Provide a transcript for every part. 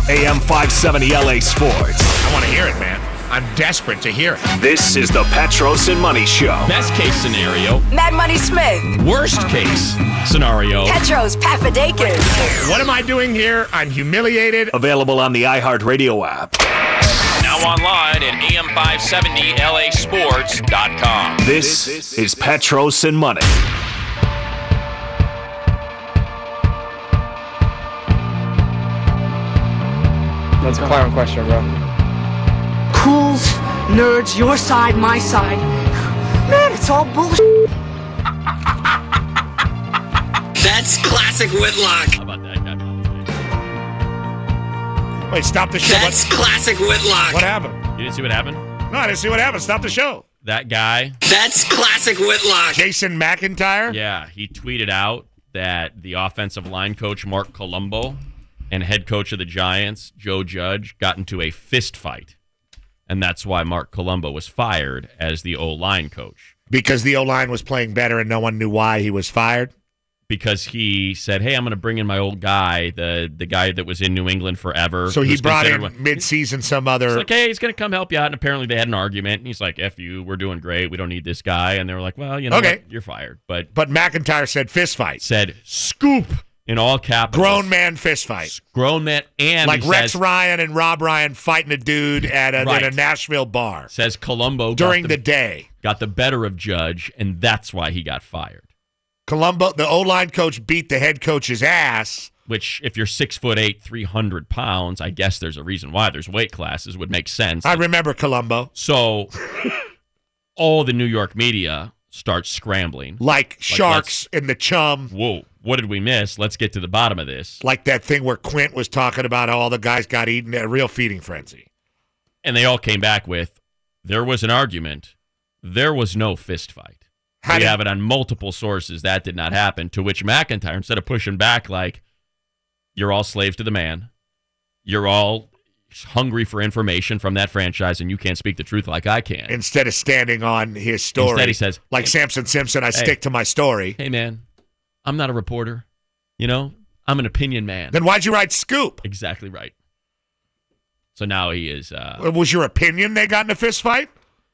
AM 570 LA Sports. I want to hear it, man. I'm desperate to hear it. This is the Petros and Money Show. Best case scenario. Mad Money Smith. Worst case scenario. Petros Papadakis. What am I doing here? I'm humiliated. Available on the iHeartRadio app. Now online at am570lasports.com. This is Petros and Money. That's a clown question, bro. Cools, nerds, your side, my side. Man, it's all bullshit. That's classic Whitlock. How about that guy? Wait, stop the show. That's classic Whitlock. What happened? You didn't see what happened? No, I didn't see what happened. Stop the show. That guy, That's classic Whitlock. Jason McIntyre? yeah, he tweeted out that the offensive line coach, Mark Colombo, and head coach of the Giants, Joe Judge, got into a fist fight. And that's why Mark Colombo was fired as the O-line coach. Because the O-line was playing better and no one knew why he was fired? Because he said, hey, I'm going to bring in my old guy, the guy that was in New England forever. So he who's brought in considered mid-season some other... He's like, hey, he's going to come help you out. And apparently they had an argument. And he's like, F you, we're doing great. We don't need this guy. And they were like, well, you know Okay. what? You're fired. But McIntyre said fist fight. said, scoop, in all capitals. Grown man fist fight. Grown man. And Like he Rex says, Ryan and Rob Ryan fighting a dude at Right. a Nashville bar says Colombo during got the day. got the better of Judge, and that's why he got fired. Colombo, the O-line coach, beat the head coach's ass. Which, if you're 6'8", 300 pounds, I guess there's a reason why. There's weight classes, would make sense. I remember Colombo. So, all the New York media starts scrambling. Like sharks in the chum. Whoa, what did we miss? Let's get to the bottom of this. Like that thing where Quint was talking about how all the guys got eaten, a real feeding frenzy. And they all came back with, there was an argument. There was no fist fight. We have it on multiple sources. That did not happen. To which McIntyre, instead of pushing back like, you're all slaves to the man. You're all hungry for information from that franchise, and you can't speak the truth like I can. Instead of standing on his story. Instead he says, like Samson Simpson, I stick to my story. hey, man, I'm not a reporter. You know, I'm an opinion man. Then why'd you write Scoop? Exactly right. So now he is... Was your opinion they got in a fist fight?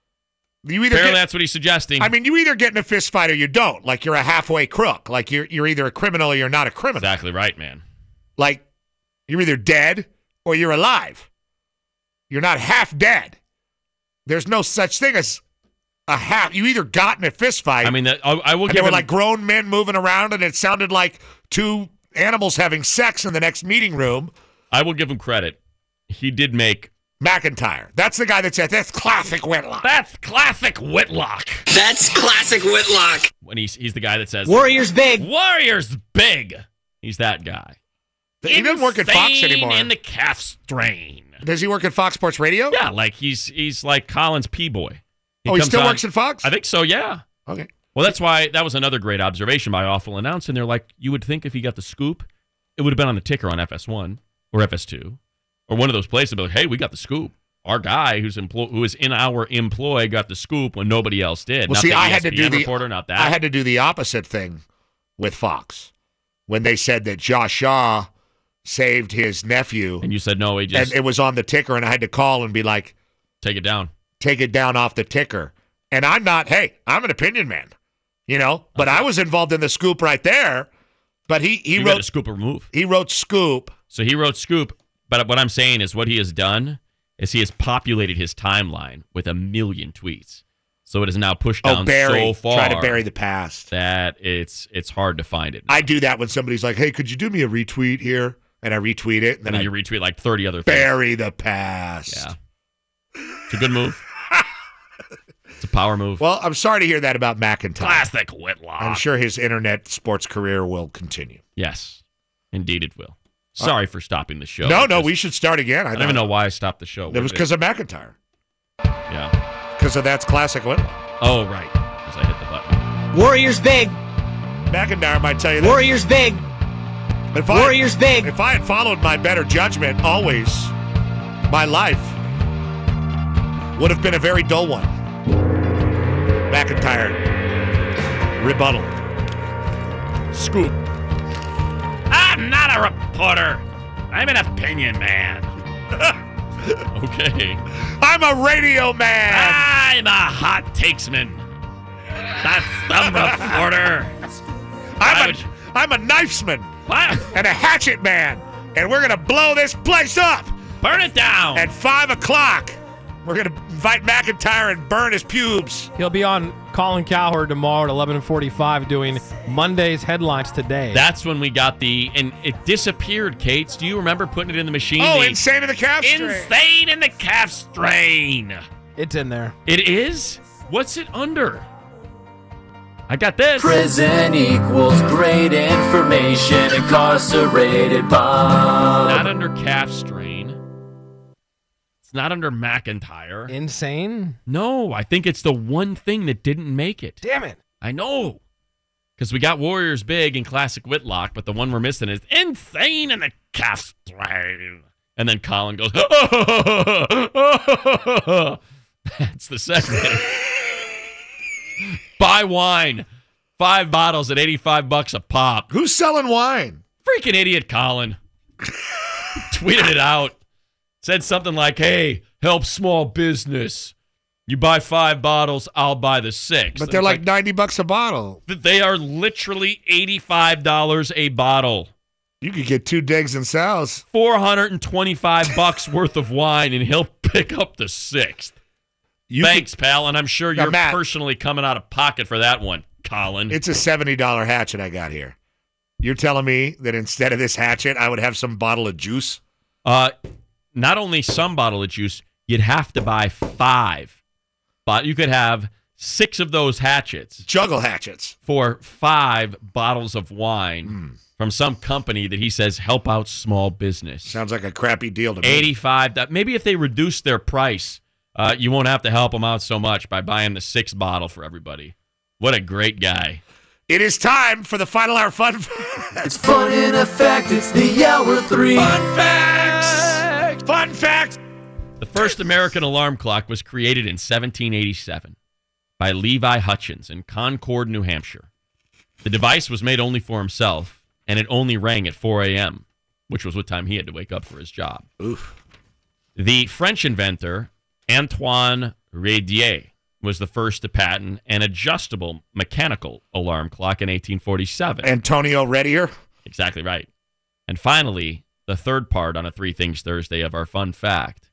You either apparently that's what he's suggesting. I mean, you either get in a fist fight or you don't. Like you're a halfway crook. Like you're either a criminal or you're not a criminal. Exactly right, man. Like you're either dead or you're alive. You're not half dead. There's no such thing as a half. You either got in a fist fight. I mean, I will and give they were him, like grown men moving around, and it sounded like two animals having sex in the next meeting room. I will give him credit. He did make McIntyre. That's the guy that said, that's classic Whitlock. That's classic Whitlock. That's classic Whitlock. When he's the guy that says Warriors big. Warriors big. He's that guy. He doesn't work at Fox Insane anymore. in the calf strain. Does he work at Fox Sports Radio? Yeah, like he's like Collins P-boy. He comes still on- works at Fox? I think so, yeah. Okay. Well, that's why that was another great observation by Awful Announce. And they're like, you would think if he got the scoop, it would have been on the ticker on FS1 or FS2 or one of those places. But like, hey, we got the scoop. Our guy who is in our employ got the scoop when nobody else did. Well, not see, the I had to ESPN do the reporter, not that. I had to do the opposite thing with Fox when they said that Josh Shaw saved his nephew, and you said no, he just and it was on the ticker, and I had to call and be like, take it down. take it down off the ticker. And I'm not. Hey, I'm an opinion man, you know. But I was involved in the scoop right there. But he You got a wrote scoop or move. he wrote scoop. So he wrote scoop. But what I'm saying is what he has done is he has populated his timeline with 1 million tweets. So it is now pushed down so far. Try to bury the past. That it's hard to find it. I do that when somebody's like, "Hey, could you do me a retweet here?" And I retweet it, and And then then I you retweet like 30 other things. bury the past. Yeah. It's a good move. It's a power move. Well, I'm sorry to hear that about McIntyre. Classic Whitlock. I'm sure his internet sports career will continue. Yes. Indeed it will. Sorry for stopping the show. No, we should start again. I don't even know why I stopped the show. It was because of McIntyre. Yeah. Because of that's classic Whitlock. Oh, right. Because I hit the button. Warriors big. McIntyre might tell you that. Warriors big. Warriors big. If I had followed my better judgment always, my life would have been a very dull one. McIntyre. Rebuttal. Scoop. I'm not a reporter. I'm an opinion man. Okay. I'm a radio man. I'm a hot takesman. That's the reporter. I'm a knifesman What? and a hatchet man, and we're gonna blow this place up Burn it down. at 5 o'clock. We're gonna invite McIntyre and burn his pubes. He'll be on Colin Cowherd tomorrow at 11:45 doing Monday's headlines today. That's when we got and it disappeared, Kates. Do you remember putting it in the machine? Oh, insane in the calf strain. Insane in the calf strain. It's in there. It is? What's it under? I got this. Prison equals great information. Incarcerated Bob. Not under calf strain. It's not under McIntyre. Insane? No, I think it's the one thing that didn't make it. Damn it. I know. Because we got Warriors Big and Classic Whitlock, but the one we're missing is Insane in the Calf Strain. And then Colin goes, That's the segment. Buy wine. 5 bottles at $85 a pop. Who's selling wine? Freaking idiot Colin. Tweeted it out. Said something like, hey, help small business. You buy 5 bottles, I'll buy the 6. But they're like $90 a bottle. They are literally $85 a bottle. You could get 2 digs and sows. $425 worth of wine, and he'll pick up the 6th. Thanks, pal, and I'm sure you're Matt, personally coming out of pocket for that one, Colin. It's a $70 hatchet I got here. You're telling me that instead of this hatchet, I would have some bottle of juice? Not only some bottle of juice, you'd have to buy 5. But you could have 6 of those hatchets. Juggle hatchets. For 5 bottles of wine from some company that he says help out small business. Sounds like a crappy deal to me. $85. Maybe if they reduce their price, you won't have to help them out so much by buying the 6th bottle for everybody. What a great guy. It is time for the final hour fun It's fun in effect. It's the hour 3. Fun facts! Fun facts! The first American alarm clock was created in 1787 by Levi Hutchins in Concord, New Hampshire. The device was made only for himself, and it only rang at 4 a.m., which was what time he had to wake up for his job. Oof. The French inventor, Antoine Radier, was the first to patent an adjustable mechanical alarm clock in 1847. Antonio Redier? Exactly right. And finally, the third part on a Three Things Thursday of our fun fact.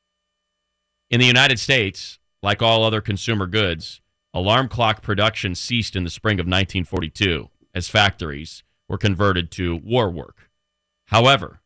In the United States, like all other consumer goods, alarm clock production ceased in the spring of 1942 as factories were converted to war work. However,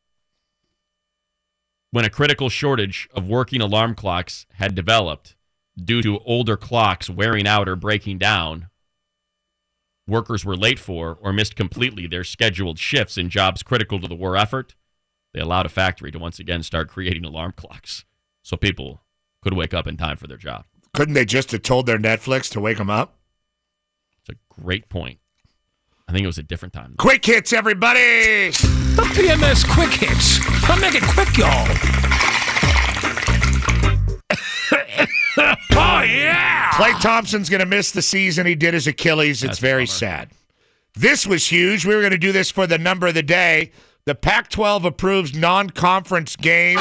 when a critical shortage of working alarm clocks had developed due to older clocks wearing out or breaking down, workers were late for or missed completely their scheduled shifts in jobs critical to the war effort. They allowed a factory to once again start creating alarm clocks so people could wake up in time for their job. Couldn't they just have told their Netflix to wake them up? It's a great point. I think it was a different time. Quick hits, everybody! The PMS Quick Hits. I'll make it quick, y'all. Oh, yeah! Klay Thompson's going to miss the season. He did his Achilles. It's very sad. This was huge. We were going to do this for the number of the day. The Pac-12 approves non-conference games.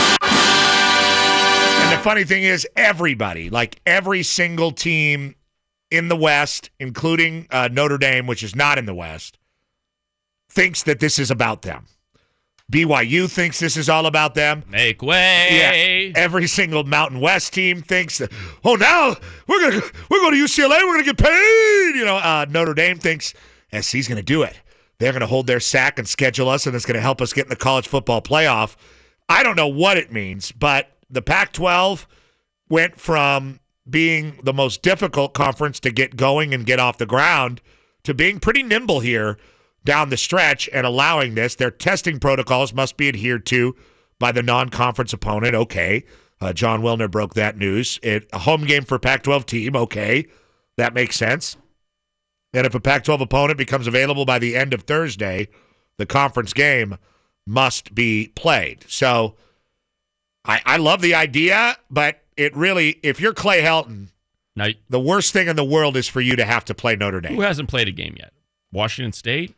And the funny thing is, everybody, like every single team in the West, including Notre Dame, which is not in the West, thinks that this is about them. BYU thinks this is all about them. Make way. Yeah. Every single Mountain West team thinks that, oh, now we're going to UCLA, we're going to get paid. You know, Notre Dame thinks SC's going to do it. They're going to hold their sack and schedule us, and it's going to help us get in the college football playoff. I don't know what it means, but the Pac-12 went from being the most difficult conference to get going and get off the ground to being pretty nimble here down the stretch and allowing this. Their testing protocols must be adhered to by the non-conference opponent. Okay. John Wilner broke that news. A home game for Pac-12 team. Okay. That makes sense. And if a Pac-12 opponent becomes available by the end of Thursday, the conference game must be played. So I love the idea, but it really, if you're Clay Helton, now, the worst thing in the world is for you to have to play Notre Dame. Who hasn't played a game yet? Washington State?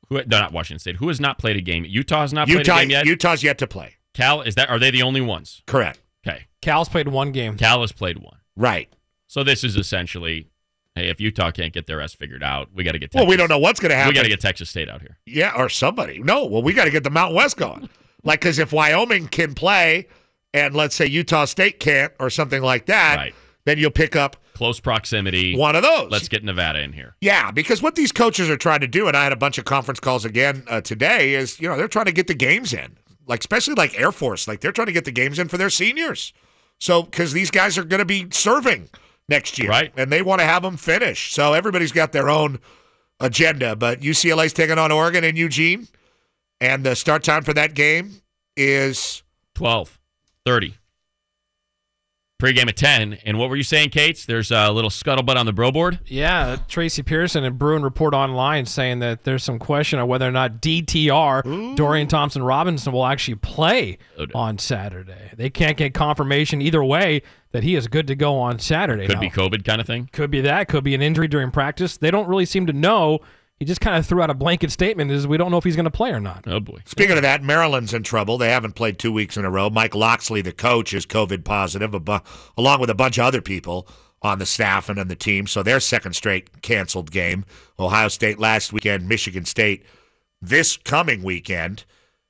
No, not Washington State. Who has not played a game? Utah has not played a game yet? Utah's yet to play. Cal, are they the only ones? Correct. Okay. Cal's played one game. Cal has played one. Right. So this is essentially, hey, if Utah can't get their ass figured out, we got to get Texas. Well, we don't know what's going to happen. We got to get Texas State out here. Yeah, or somebody. No, well, we got to get the Mountain West going. Like, because if Wyoming can play and let's say Utah State can't or something like that, right, then you'll pick up close proximity. One of those. Let's get Nevada in here. Yeah, because what these coaches are trying to do, and I had a bunch of conference calls again today, is, they're trying to get the games in. Like, especially like Air Force. Like, they're trying to get the games in for their seniors. So, because these guys are going to be serving next year. Right. And they want to have them finish. So, everybody's got their own agenda. But UCLA's taking on Oregon in Eugene. And the start time for that game is 12:30. Pre-game at 10. And what were you saying, Kates? There's a little scuttlebutt on the bro board? Yeah, Tracy Pearson and Bruin report online saying that there's some question of whether or not DTR, Dorian Thompson-Robinson, will actually play on Saturday. They can't get confirmation either way that he is good to go on Saturday. Could be COVID kind of thing? Could be that. Could be an injury during practice. They don't really seem to know. He just kind of threw out a blanket statement, is we don't know if he's going to play or not. Oh, boy. Speaking of that, Maryland's in trouble. They haven't played 2 weeks in a row. Mike Loxley, the coach, is COVID positive, along with a bunch of other people on the staff and on the team. So their second straight canceled game. Ohio State last weekend, Michigan State this coming weekend.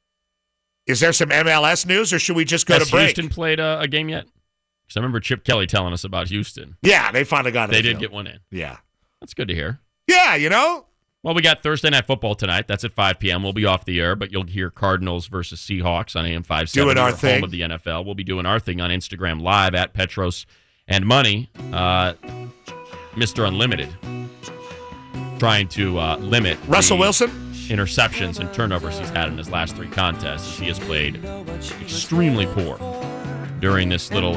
Is there some MLS news, or should we just go to break? Has Houston played a game yet? Because I remember Chip Kelly telling us about Houston. Yeah, they finally got it. They did get one in. Yeah. That's good to hear. Yeah, Well, we got Thursday Night Football tonight. That's at 5 p.m. We'll be off the air, but you'll hear Cardinals versus Seahawks on AM 570. Doing our thing. Home of the NFL. We'll be doing our thing on Instagram Live at Petros and Money. Mr. Unlimited trying to limit Russell Wilson interceptions and turnovers he's had in his last 3 contests. He has played extremely poor during this little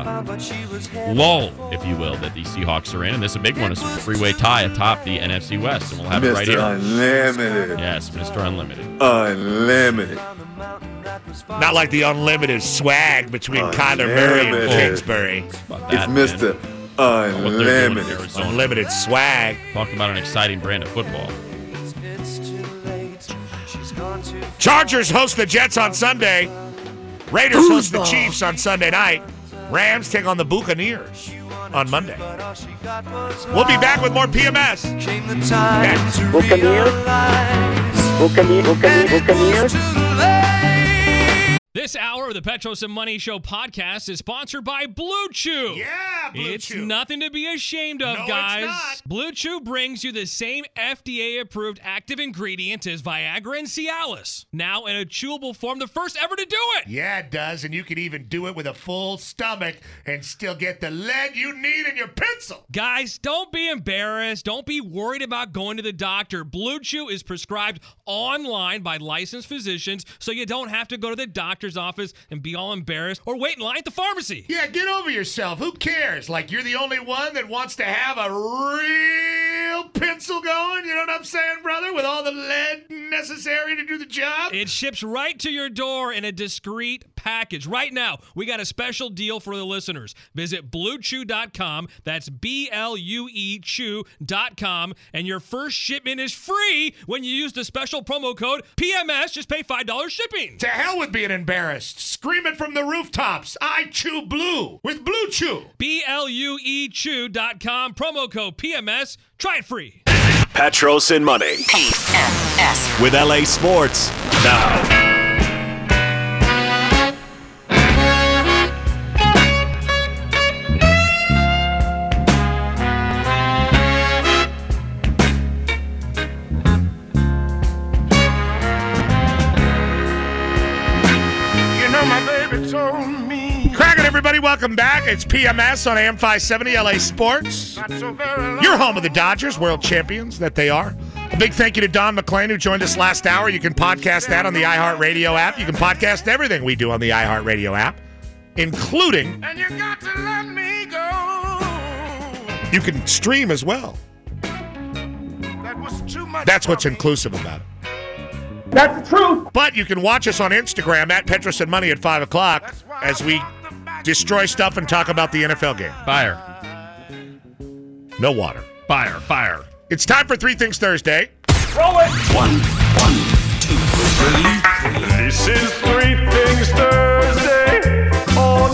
lull, if you will, that the Seahawks are in. And this is a big one. It's a three-way tie atop the NFC West, and we'll have it right here. Mr. Unlimited. Yes, Mr. Unlimited. Unlimited. Not like the unlimited swag between Kyler Murray and Kingsbury. It's Mr. Unlimited. Unlimited swag. Talk about an exciting brand of football. Chargers host the Jets on Sunday. Raiders host the Chiefs on Sunday night. Rams take on the Buccaneers on Monday. We'll be back with more PMS. Next. Buccaneers. This hour of the Petros and Money Show podcast is sponsored by Blue Chew. Yeah, Blue It's Chew. nothing to be ashamed of, No, guys. it's not. Blue Chew brings you the same FDA-approved active ingredient as Viagra and Cialis. Now in a chewable form, the first ever to do it. Yeah, it does, and you can even do it with a full stomach and still get the lead you need in your pencil. Guys, don't be embarrassed. Don't be worried about going to the doctor. Blue Chew is prescribed online by licensed physicians, so you don't have to go to the doctor's office and be all embarrassed or wait in line at the pharmacy. Yeah, get over yourself. Who cares? Like, you're the only one that wants to have a real pencil going, you know what I'm saying, brother? With all the lead necessary to do the job? It ships right to your door in a discreet package. Right now, we got a special deal for the listeners. Visit BlueChew.com. That's BLUE Chew.com. And your first shipment is free when you use the special promo code PMS. Just pay $5 shipping. To hell with being embarrassed. Scream it from the rooftops. I chew blue with Blue Chew. BLUE Chew.com. Promo code PMS. Try it free. Petros and Money. PMS. With LA Sports now. Cracking, everybody. Welcome back. It's PMS on AM 570 LA Sports. Your home of the Dodgers, world champions that they are. A big thank you to Don McClain, who joined us last hour. You can podcast that on the iHeartRadio app. You can podcast everything we do on the iHeartRadio app, including And you got to let me go. you can stream as well. That was too much. That's what's inclusive about it. That's the truth. But you can watch us on Instagram at Petros and Money at 5 o'clock as we destroy stuff and talk about the NFL game. Fire. No water. Fire. It's time for Three Things Thursday. Roll it. 1, 2, 3. This is Three Things Thursday on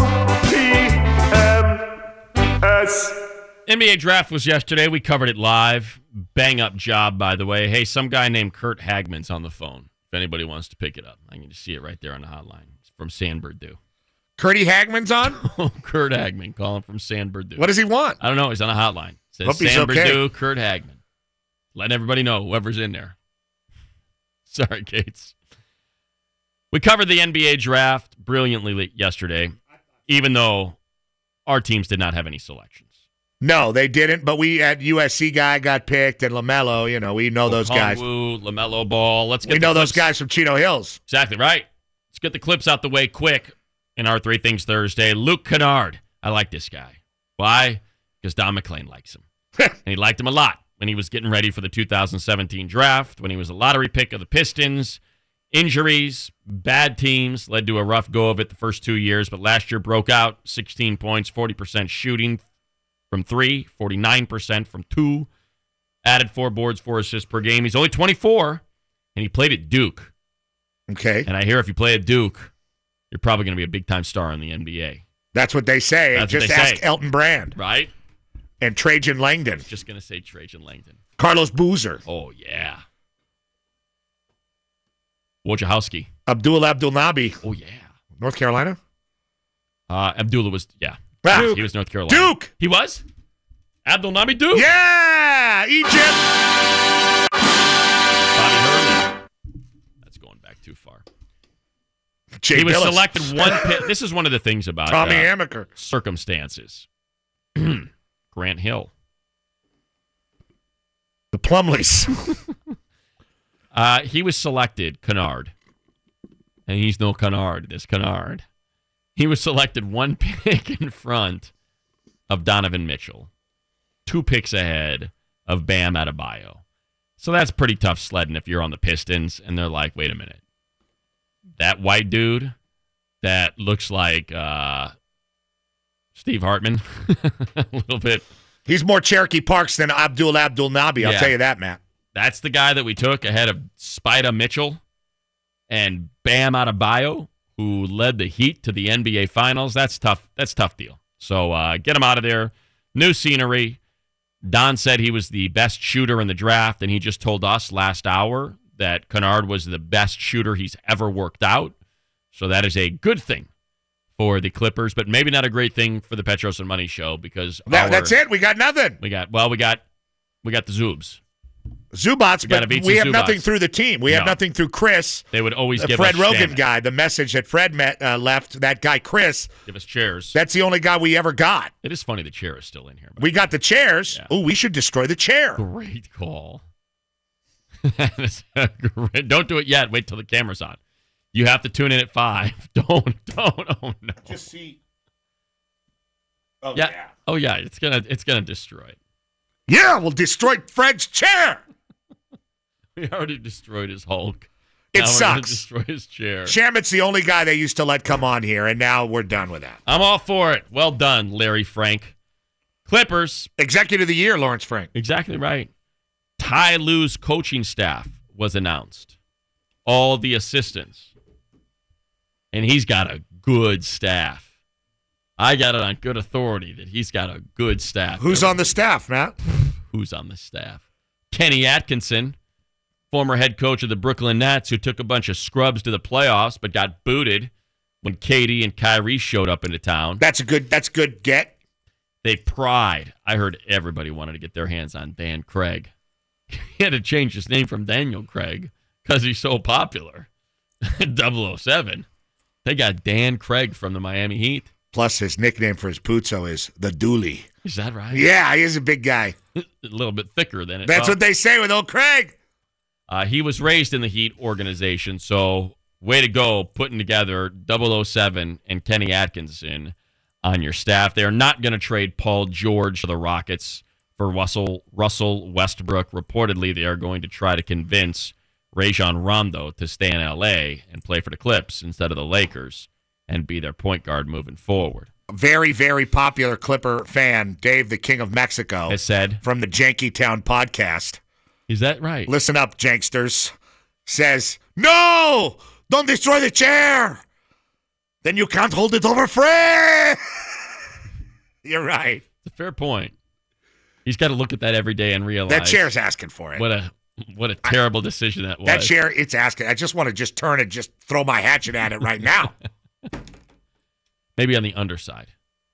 PMS. NBA draft was yesterday. We covered it live. Bang up job, by the way. Hey, some guy named Kurt Hagman's on the phone. If anybody wants to pick it up, I can just see it right there on the hotline. It's from San Bernardino. Curdy Hagman's on? Kurt Hagman calling from San Bernardino. What does he want? I don't know. He's on a hotline. It says Hope he's San okay. Bernardino, Kurt Hagman. Letting everybody know, whoever's in there. Sorry, Gates. We covered the NBA draft brilliantly yesterday, even though our teams did not have any selections. No, they didn't, but we had USC guy got picked and LaMelo, we know those guys. LaMelo Ball. We know those guys from Chino Hills. Exactly right. Let's get the clips out the way quick in our Three Things Thursday. Luke Kennard. I like this guy. Why? Because Don McClain likes him. And he liked him a lot when he was getting ready for the 2017 draft, when he was a lottery pick of the Pistons. Injuries, bad teams led to a rough go of it the first 2 years, but last year broke out, 16 points, 40% shooting from 3, 49% from 2, added 4 boards, 4 assists per game. He's only 24, and he played at Duke. Okay. And I hear if you play at Duke, you're probably going to be a big-time star in the NBA. That's what they say. That's Just what they ask say. Elton Brand. Right? And Trajan Langdon. Just going to say Trajan Langdon. Carlos Boozer. Oh, yeah. Wojciechowski. Abdul Nabi. Oh, yeah. North Carolina? Abdullah was, yeah. Duke. He was North Carolina. Duke. He was? Abdul Nabi Duke? Yeah! Egypt. Bobby Hurley. That's going back too far. He was selected one pick. This is one of the things about Tommy Amaker. Circumstances. Grant Hill. The Plumleys. He was selected, Kennard. And he's no Kennard, this Kennard. He was selected one pick in front of Donovan Mitchell. 2 picks ahead of Bam Adebayo. So that's pretty tough sledding if you're on the Pistons and they're like, wait a minute. That white dude that looks like Steve Hartman a little bit. He's more Cherokee Parks than Abdul Nabi, I'll tell you that, Matt. That's the guy that we took ahead of Spida Mitchell and Bam Adebayo, who led the Heat to the NBA Finals. That's tough. That's a tough deal. So get him out of there. New scenery. Don said he was the best shooter in the draft, and he just told us last hour that Kennard was the best shooter he's ever worked out. So that is a good thing for the Clippers, but maybe not a great thing for the Petros and Money show because that's it. We got nothing. We got the Zoobs. Zubats, but we have nothing through the team. We have nothing through Chris. They would always give Fred us Rogan Shannon. guy. The message that Fred left, that guy Chris. Give us chairs. That's the only guy we ever got. It is funny the chair is still in here. We got the chairs. Yeah. Oh, we should destroy the chair. Great call. Don't do it yet. Wait till the camera's on. You have to tune in at 5. Don't. Oh no. Just see. Oh yeah. yeah. Oh yeah. It's gonna destroy it. Yeah, we'll destroy Fred's chair. We already destroyed his Hulk. It now sucks. We're gonna destroy his chair. Shamit's the only guy they used to let come on here, and now we're done with that. I'm all for it. Well done, Larry Frank. Clippers. Executive of the Year, Lawrence Frank. Exactly right. Ty Lue's coaching staff was announced. All the assistants. And he's got a good staff. I got it on good authority that he's got a good staff. Who's on the staff, Matt? Who's on the staff? Kenny Atkinson, former head coach of the Brooklyn Nets, who took a bunch of scrubs to the playoffs but got booted when KD and Kyrie showed up into town. That's good get. They pride. I heard everybody wanted to get their hands on Dan Craig. He had to change his name from Daniel Craig because he's so popular. 007. They got Dan Craig from the Miami Heat. Plus, his nickname for his Puzzo is the Dooley. Is that right? Yeah, he is a big guy. A little bit thicker than it. That's what they say with old Craig. He was raised in the Heat organization, so way to go putting together 007 and Kenny Atkinson on your staff. They are not going to trade Paul George to the Rockets for Russell Westbrook. Reportedly, they are going to try to convince Rajon Rondo to stay in L.A. and play for the Clips instead of the Lakers and be their point guard moving forward. Very, very popular Clipper fan, Dave, the King of Mexico, has said from the Janky Town podcast. Is that right? Listen up, Janksters. Says, no! Don't destroy the chair! Then you can't hold it over free! You're right. It's a fair point. He's got to look at that every day and realize that chair's asking for it. What a terrible decision that was. That chair, it's asking. I just want to just turn and just throw my hatchet at it right now. Maybe on the underside.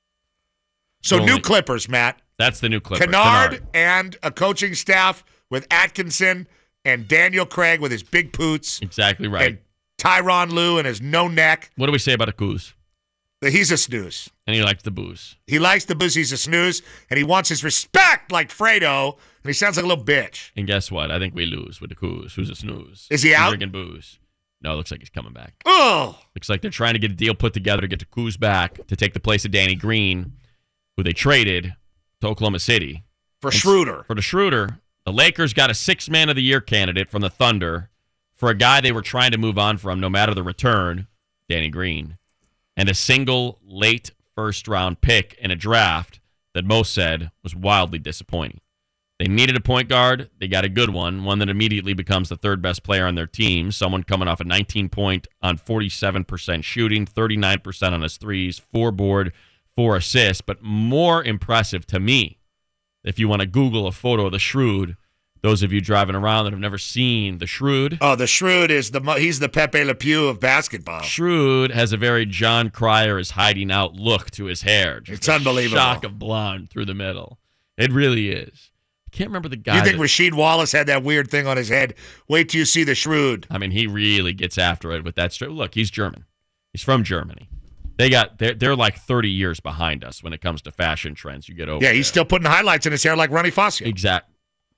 So new Clippers, Matt. That's the new Clippers. Kennard and a coaching staff with Atkinson and Daniel Craig with his big poots. Exactly right. And Tyronn Lue and his no neck. What do we say about a Kuz? He's a snooze. And he likes the booze. He likes the booze. He's a snooze. And he wants his respect like Fredo. And he sounds like a little bitch. And guess what? I think we lose with the Kuz. Who's a snooze? Is he out? Drinking booze. No, it looks like he's coming back. Oh! Looks like they're trying to get a deal put together to get the Kuz back to take the place of Danny Green, who they traded to Oklahoma City. For Schroeder. For the Schroeder. The Lakers got a 6th Man of the Year candidate from the Thunder for a guy they were trying to move on from no matter the return, Danny Green, and a single late first-round pick in a draft that most said was wildly disappointing. They needed a point guard. They got a good one that immediately becomes the third best player on their team, someone coming off a 19-point on 47% shooting, 39% on his threes, 4 board, 4 assists. But more impressive to me, if you want to Google a photo of the Shroud, those of you driving around that have never seen the Shroud. Oh, the Shroud he's the Pepe Le Pew of basketball. Shroud has a very John Cryer is hiding out look to his hair. Just it's unbelievable. Shock of blonde through the middle. It really is. I can't remember the guy. You think Rasheed Wallace had that weird thing on his head? Wait till you see the Shroud. I mean, he really gets after it with that straight. Look, he's German. He's from Germany. They're like 30 years behind us when it comes to fashion trends. You get over. Yeah, he's still putting highlights in his hair like Ronnie Fossil. Exactly.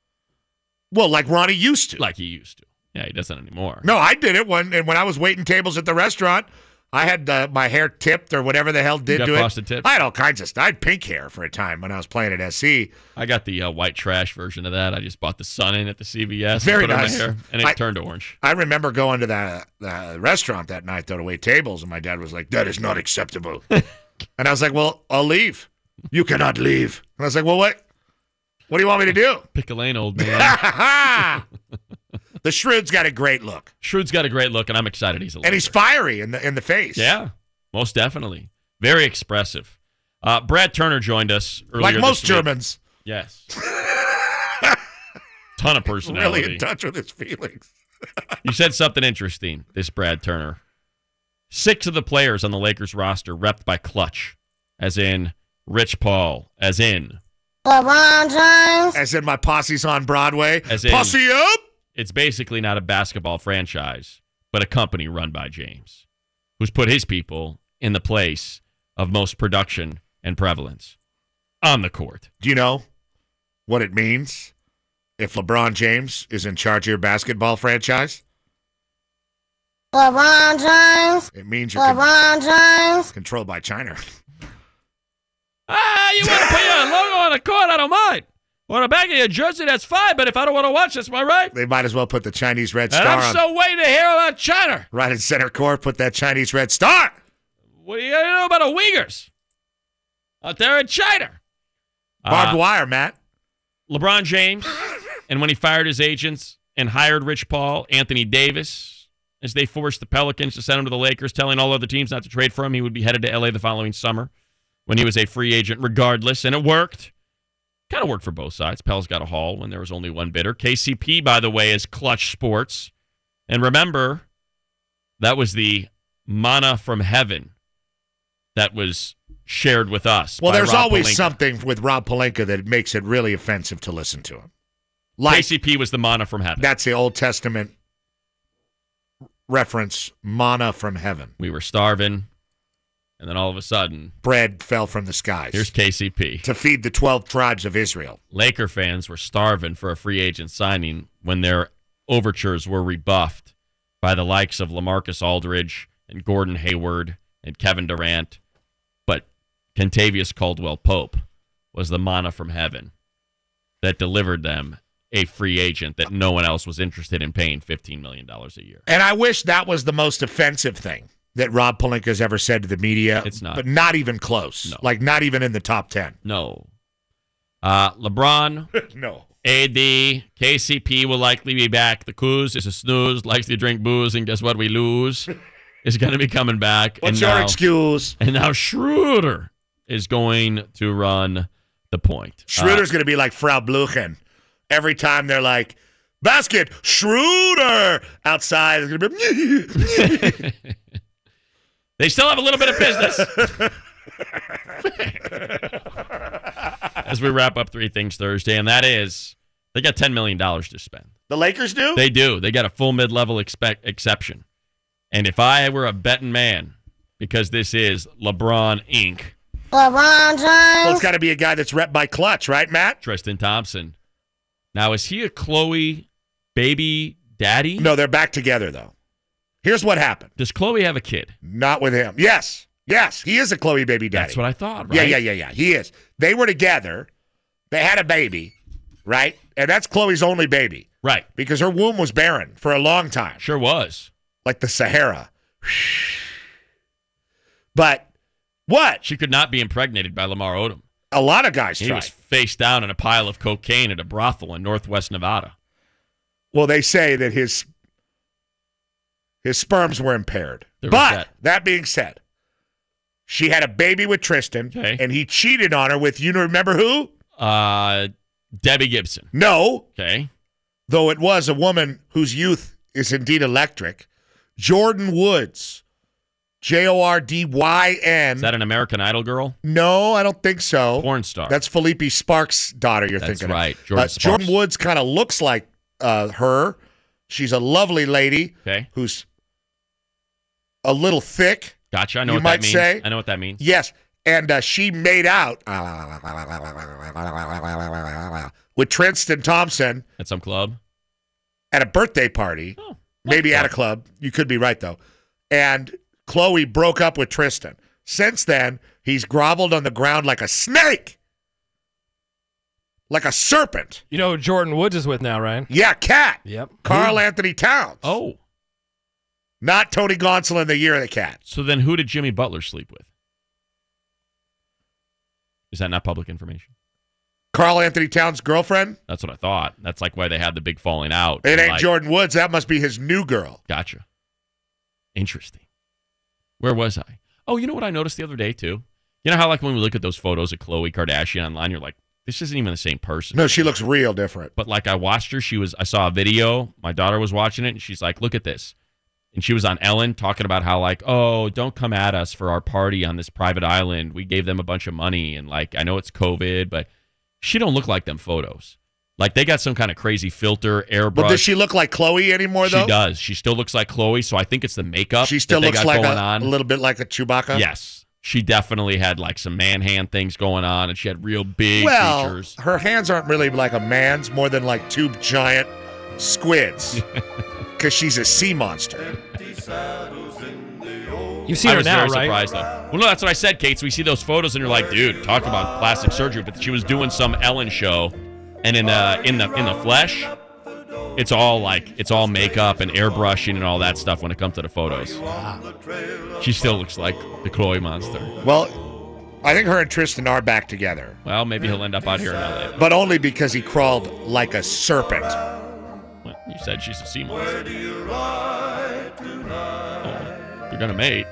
Well, like Ronnie used to. Like he used to. Yeah, he doesn't anymore. No, I did it when I was waiting tables at the restaurant. I had my hair tipped or whatever the hell did to it. Frosted tips? I had all kinds of stuff. I had pink hair for a time when I was playing at SC. I got the white trash version of that. I just bought the sun in at the CVS. Very and put nice. It in my hair, and it turned orange. I remember going to the restaurant that night, though, to wait tables, and my dad was like, "That is not acceptable." And I was like, "Well, I'll leave." "You cannot leave." And I was like, "Well, what? What do you want me to do?" Pick a lane, old man. The Shroud's got a great look. Shroud's got a great look, and I'm excited he's a Laker. And he's fiery in the face. Yeah, most definitely. Very expressive. Brad Turner joined us earlier like most this week. Germans. Yes. Ton of personality. Really in touch with his feelings. You said something interesting, this Brad Turner. 6 of the players on the Lakers roster repped by Clutch, as in Rich Paul, as in LeBron James, as in my posse's on Broadway. As in, Posse up! It's basically not a basketball franchise, but a company run by James, who's put his people in the place of most production and prevalence on the court. Do you know what it means if LeBron James is in charge of your basketball franchise? LeBron James. It means you're controlled by China. You want to put your logo on the court? I don't mind. On the back of your jersey, that's fine, but if I don't want to watch, that's my right. They might as well put the Chinese red star and on. I'm so waiting to hear about China. Right in center court, put that Chinese red star. What do you know about the Uyghurs out there in China? Barbed wire, Matt. LeBron James, and when he fired his agents and hired Rich Paul, Anthony Davis, as they forced the Pelicans to send him to the Lakers, telling all other teams not to trade for him, he would be headed to L.A. the following summer when he was a free agent regardless, and it worked. Kind of worked for both sides. Pels got a haul when there was only one bidder. KCP, by the way, is Clutch Sports. And remember, that was the manna from heaven that was shared with us. Well, there's Rob always Pelinka. something with Rob Pelinka that makes it really offensive to listen to him. Like, KCP was the manna from heaven. That's the Old Testament reference, manna from heaven. We were starving. And then all of a sudden, bread fell from the skies. Here's KCP. To feed the 12 tribes of Israel. Laker fans were starving for a free agent signing when their overtures were rebuffed by the likes of LaMarcus Aldridge and Gordon Hayward and Kevin Durant. But Kentavious Caldwell-Pope was the manna from heaven that delivered them a free agent that no one else was interested in paying $15 million a year. And I wish that was the most offensive thing that Rob Pelinka's ever said to the media. It's not. But not even close. No. Like, not even in the top 10. No. LeBron. No. AD, KCP will likely be back. The Coos is a snooze, likes to drink booze, and guess what? We lose. Is going to be coming back. What's your excuse? And now Schroeder is going to run the point. Schroeder's going to be like Frau Bluchen. Every time they're like, basket, Schroeder! Outside, it's going to be... They still have a little bit of business. As we wrap up Three Things Thursday, and that is, they got $10 million to spend. The Lakers do? They do. They got a full mid-level exception. And if I were a betting man, because this is LeBron Inc. LeBron James. Well, it's got to be a guy that's rep by Clutch, right, Matt? Tristan Thompson. Now, is he a Chloe baby daddy? No, they're back together, though. Here's what happened. Does Chloe have a kid? Not with him. Yes. Yes, he is a Chloe baby daddy. That's what I thought, right? Yeah. He is. They were together. They had a baby, right? And that's Chloe's only baby. Right. Because her womb was barren for a long time. Sure was. Like the Sahara. But what? She could not be impregnated by Lamar Odom. A lot of guys tried. He was face down in a pile of cocaine at a brothel in northwest Nevada. Well, they say that his sperms were impaired. But that being said, she had a baby with Tristan, and he cheated on her with, you remember who? Debbie Gibson. No. Okay. Though it was a woman whose youth is indeed electric. Jordan Woods. Jordyn. Is that an American Idol girl? No, I don't think so. Porn star. That's Felipe Sparks' daughter you're thinking of. That's right. Jordan Woods kind of looks like her. She's a lovely lady who's a little thick. Gotcha. I know what that means. I know what that means. Yes. And she made out with Tristan Thompson. At some club? At a birthday party. Oh, maybe at a club. You could be right, though. And Chloe broke up with Tristan. Since then, he's groveled on the ground like a snake. Like a serpent. You know who Jordan Woods is with now, right? Yeah, Cat. Yep. Carl Anthony Towns. Oh. Not Tony Gonsolin, the year of the Cat. So then who did Jimmy Butler sleep with? Is that not public information? Carl Anthony Towns' girlfriend? That's what I thought. That's like why they had the big falling out. It ain't Jordan Woods. That must be his new girl. Gotcha. Interesting. Where was I? Oh, you know what I noticed the other day, too? You know how, like, when we look at those photos of Khloe Kardashian online, you're like, this isn't even the same person. No, she looks real different. But, like, I watched her. I saw a video. My daughter was watching it, and she's like, look at this. And she was on Ellen talking about how, like, oh, don't come at us for our party on this private island. We gave them a bunch of money, and, like, I know it's COVID, but she don't look like them photos. Like, they got some kind of crazy filter, airbrush. But does she look like Chloe anymore, though? She does. She still looks like Chloe, so I think it's the makeup she still looks like a little bit like a Chewbacca? Yes. She definitely had, like, some man hand things going on, and she had real big features. Her hands aren't really like a man's, more than like two giant squids. Because she's a sea monster. You've seen her now, right? I was very surprised, though. Well, no, that's what I said, Kate. So we see those photos, and you're like, dude, talk about plastic surgery. But she was doing some Ellen show. And in the flesh, it's all makeup and airbrushing and all that stuff when it comes to the photos. Wow. She still looks like the Chloe monster. Well, I think her and Tristan are back together. Well, maybe he'll end up out here in LA. But only because he crawled like a serpent. Well, you said she's a sea monster. You're gonna mate.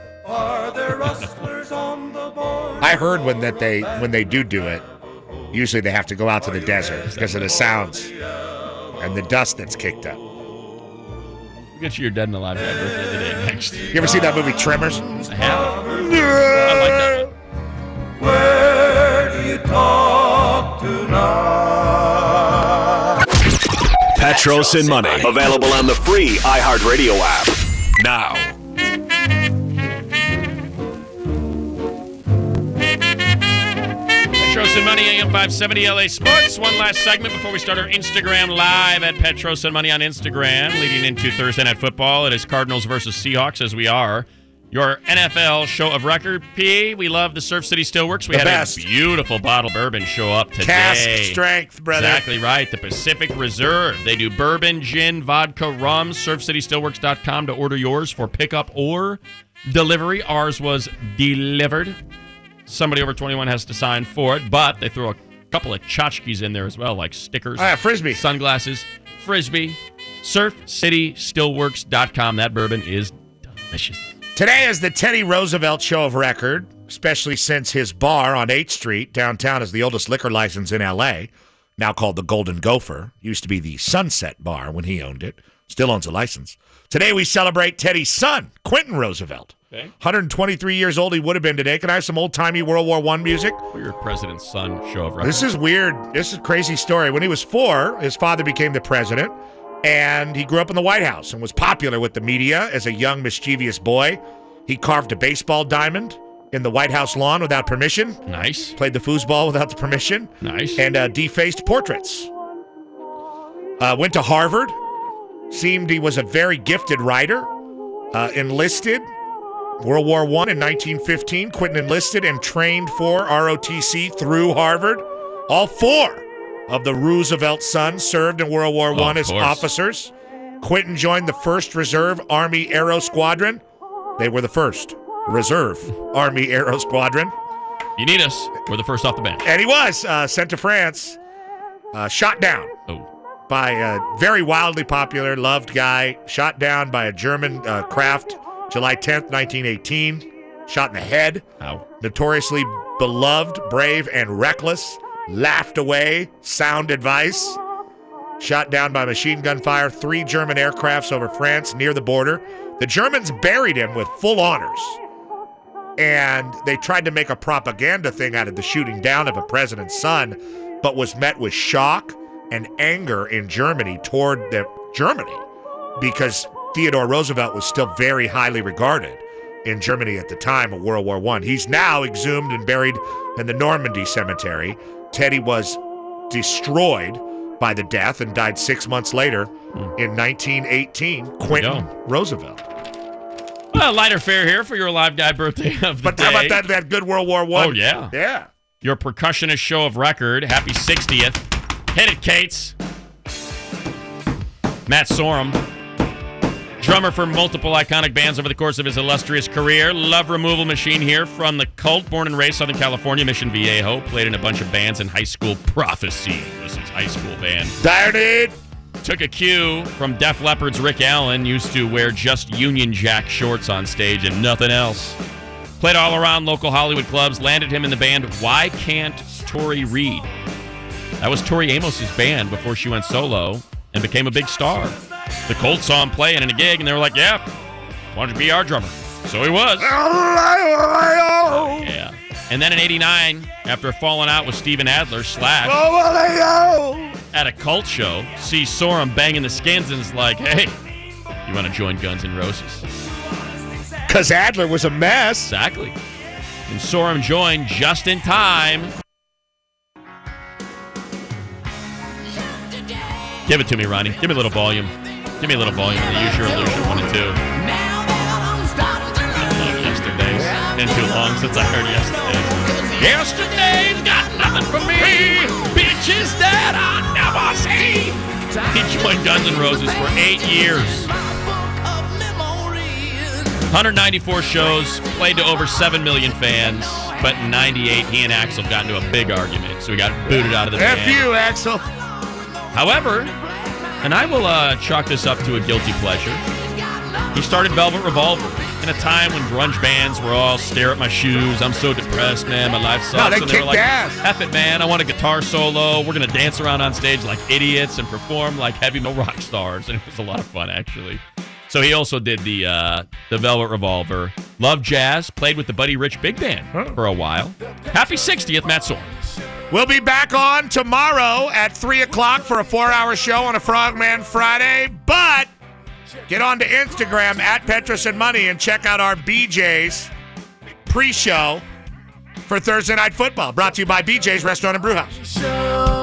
I heard when they do it. Usually they have to go out to the desert because of the sounds and the dust that's kicked up. We'll get you your Dead and Alive Guy birthday today next. You ever see that movie Tremors? I have. I like that one. Where do you talk tonight? Petros and Money. Available on the free iHeartRadio app. Now. Petros and Money, AM 570 LA Sports. One last segment before we start our Instagram live at Petros and Money on Instagram. Leading into Thursday Night Football, it is Cardinals versus Seahawks, as we are your NFL show of record. P, we love the Surf City Steelworks. We had a beautiful bottle bourbon show up today. Cask strength, brother. Exactly right. The Pacific Reserve. They do bourbon, gin, vodka, rum. SurfCitySteelworks.com to order yours for pickup or delivery. Ours was delivered. Somebody over 21 has to sign for it, but they throw a couple of tchotchkes in there as well, like stickers. Oh, yeah, Frisbee. Sunglasses. Frisbee. SurfCityStillworks.com. That bourbon is delicious. Today is the Teddy Roosevelt Show of Record, especially since his bar on 8th Street downtown is the oldest liquor license in L.A., now called the Golden Gopher. Used to be the Sunset Bar when he owned it. Still owns a license. Today we celebrate Teddy's son, Quentin Roosevelt. Okay. 123 years old he would have been today. Can I have some old-timey World War I music? Your president's son show of record. This is weird. This is a crazy story. When he was 4, his father became the president, and he grew up in the White House and was popular with the media as a young, mischievous boy. He carved a baseball diamond in the White House lawn without permission. Nice. Played the foosball without the permission. Nice. And defaced portraits. Went to Harvard. Seemed he was a very gifted writer. Enlisted. World War I in 1915. Quentin enlisted and trained for ROTC through Harvard. All 4 of the Roosevelt sons served in World War I as officers. Quentin joined the 1st Reserve Army Aero Squadron. They were the 1st Reserve Army Aero Squadron. You need us. We're the first off the bench. And he was sent to France, shot down by a very wildly popular, loved guy, shot down by a German craft July 10th, 1918. Shot in the head. Ow. Notoriously beloved, brave, and reckless. Laughed away. Sound advice. Shot down by machine gun fire. 3 German aircrafts over France near the border. The Germans buried him with full honors. And they tried to make a propaganda thing out of the shooting down of a president's son, but was met with shock and anger in Germany toward Germany because Theodore Roosevelt was still very highly regarded in Germany at the time of World War I. He's now exhumed and buried in the Normandy Cemetery. Teddy was destroyed by the death and died 6 months later in 1918. Quentin Roosevelt. Well, lighter fare here for your live guy birthday of the day. But how about that good World War I? Oh, yeah. Yeah. Your percussionist show of record. Happy 60th. Hit it, Kates. Matt Sorum. Drummer for multiple iconic bands over the course of his illustrious career. Love removal machine here from the Cult. Born and raised Southern California, Mission Viejo. Played in a bunch of bands in high school. Prophecy was his high school band. Dire Need. Took a cue from Def Leppard's Rick Allen. Used to wear just Union Jack shorts on stage and nothing else. Played all around local Hollywood clubs. Landed him in the band Why Can't Tori Read? That was Tori Amos's band before she went solo and became a big star. The Colts saw him playing in a gig, and they were like, yeah, why don't you be our drummer? So he was. Yeah. And then in 89, after falling out with Steven Adler, Slash, at a Cult show, sees Sorum banging the skins and is like, hey, you want to join Guns N' Roses? Because Adler was a mess. Exactly. And Sorum joined just in time. Give it to me, Ronnie. Give me a little volume. Give me a little volume in the Use Your Illusion 1 and 2. Yesterday's. Been too long since I heard Yesterday's. Yesterday's got nothing for me. Bitches that I never see. He joined Guns N' Roses for 8 years. 194 shows, played to over 7 million fans, but in 98, he and Axl got into a big argument, so he got booted out of the band. F you, Axl. However, and I will chalk this up to a guilty pleasure, he started Velvet Revolver in a time when grunge bands were all stare at my shoes, I'm so depressed, man, my life sucks. No, they and they were like, ass. F it, man, I want a guitar solo, we're going to dance around on stage like idiots and perform like heavy metal rock stars, and it was a lot of fun, actually. So he also did the Velvet Revolver. Loved jazz, played with the Buddy Rich Big Band for a while. Happy 60th, Matt Sorum. We'll be back on tomorrow at 3 o'clock for a 4-hour show on a Frogman Friday. But get on to Instagram at Petros and Money and check out our BJ's pre-show for Thursday Night Football. Brought to you by BJ's Restaurant and Brewhouse.